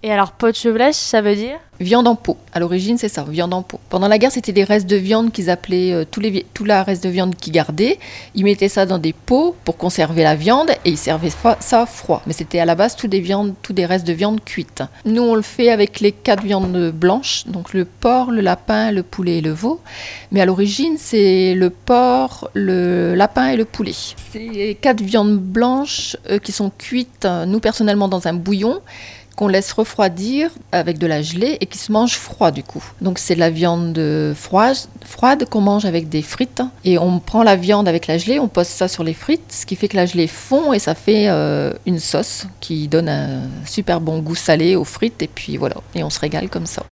Et alors, poche vlèche, ça veut dire? Viande en pot. À l'origine, c'est ça, viande en pot. Pendant la guerre, c'était des restes de viande qu'ils appelaient tout la reste de viande qu'ils gardaient. Ils mettaient ça dans des pots pour conserver la viande et ils servaient ça froid. Mais c'était à la base tous des restes de viande cuite. Nous, on le fait avec les 4 viandes blanches, donc le porc, le lapin, le poulet et le veau. Mais à l'origine, c'est le porc, le lapin et le poulet. C'est 4 viandes blanches qui sont cuites, nous personnellement, dans un bouillon qu'on laisse refroidir avec de la gelée et qui se mange froid du coup. Donc c'est de la viande froide qu'on mange avec des frites et on prend la viande avec la gelée, on pose ça sur les frites, ce qui fait que la gelée fond et ça fait une sauce qui donne un super bon goût salé aux frites et puis voilà, et on se régale comme ça.